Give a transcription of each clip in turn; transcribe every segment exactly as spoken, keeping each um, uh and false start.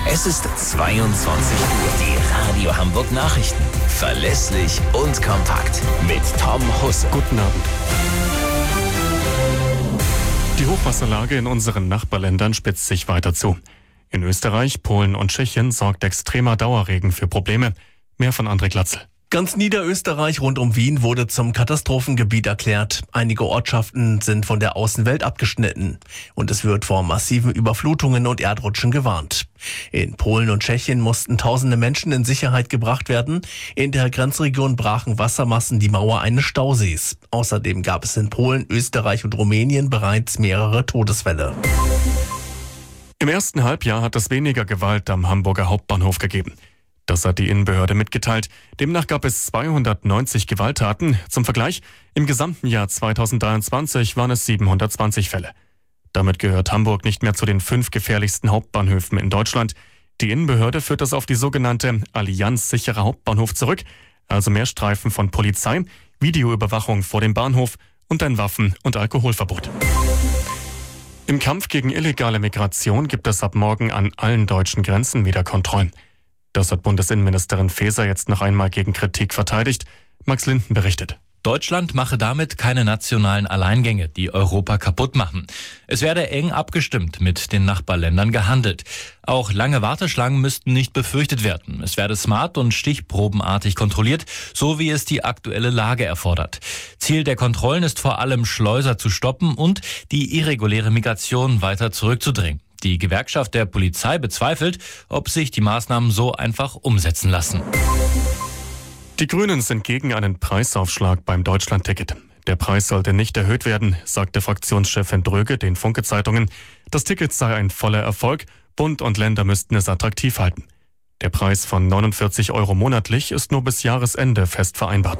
Es ist zweiundzwanzig Uhr. Die Radio Hamburg Nachrichten. Verlässlich und kompakt. Mit Tom Husse. Guten Abend. Die Hochwasserlage in unseren Nachbarländern spitzt sich weiter zu. In Österreich, Polen und Tschechien sorgt extremer Dauerregen für Probleme. Mehr von André Glatzel. Ganz Niederösterreich rund um Wien wurde zum Katastrophengebiet erklärt. Einige Ortschaften sind von der Außenwelt abgeschnitten. Und es wird vor massiven Überflutungen und Erdrutschen gewarnt. In Polen und Tschechien mussten tausende Menschen in Sicherheit gebracht werden. In der Grenzregion brachen Wassermassen die Mauer eines Stausees. Außerdem gab es in Polen, Österreich und Rumänien bereits mehrere Todesfälle. Im ersten Halbjahr hat es weniger Gewalt am Hamburger Hauptbahnhof gegeben. Das hat die Innenbehörde mitgeteilt. Demnach gab es zweihundertneunzig Gewalttaten. Zum Vergleich, im gesamten Jahr zweitausenddreiundzwanzig waren es siebenhundertzwanzig Fälle. Damit gehört Hamburg nicht mehr zu den fünf gefährlichsten Hauptbahnhöfen in Deutschland. Die Innenbehörde führt das auf die sogenannte Allianz sicherer Hauptbahnhof zurück. Also mehr Streifen von Polizei, Videoüberwachung vor dem Bahnhof und ein Waffen- und Alkoholverbot. Im Kampf gegen illegale Migration gibt es ab morgen an allen deutschen Grenzen wieder Kontrollen. Das hat Bundesinnenministerin Faeser jetzt noch einmal gegen Kritik verteidigt. Max Linden berichtet. Deutschland mache damit keine nationalen Alleingänge, die Europa kaputt machen. Es werde eng abgestimmt mit den Nachbarländern gehandelt. Auch lange Warteschlangen müssten nicht befürchtet werden. Es werde smart und stichprobenartig kontrolliert, so wie es die aktuelle Lage erfordert. Ziel der Kontrollen ist vor allem, Schleuser zu stoppen und die irreguläre Migration weiter zurückzudrängen. Die Gewerkschaft der Polizei bezweifelt, ob sich die Maßnahmen so einfach umsetzen lassen. Die Grünen sind gegen einen Preisaufschlag beim Deutschlandticket. Der Preis sollte nicht erhöht werden, sagte Fraktionschefin Dröge den Funke-Zeitungen. Das Ticket sei ein voller Erfolg, Bund und Länder müssten es attraktiv halten. Der Preis von neunundvierzig Euro monatlich ist nur bis Jahresende fest vereinbart.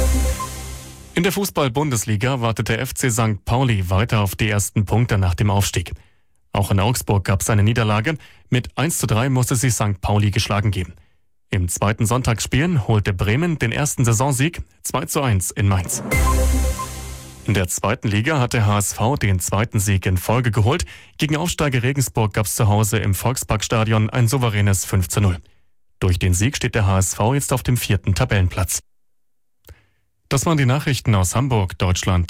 In der Fußball-Bundesliga wartet der F C Sankt Pauli weiter auf die ersten Punkte nach dem Aufstieg. Auch in Augsburg gab es eine Niederlage. Mit eins zu drei musste sich Sankt Pauli geschlagen geben. Im zweiten Sonntagsspiel holte Bremen den ersten Saisonsieg zwei zu eins in Mainz. In der zweiten Liga hat der H S V den zweiten Sieg in Folge geholt. Gegen Aufsteiger Regensburg gab es zu Hause im Volksparkstadion ein souveränes fünf zu null. Durch den Sieg steht der H S V jetzt auf dem vierten Tabellenplatz. Das waren die Nachrichten aus Hamburg, Deutschland.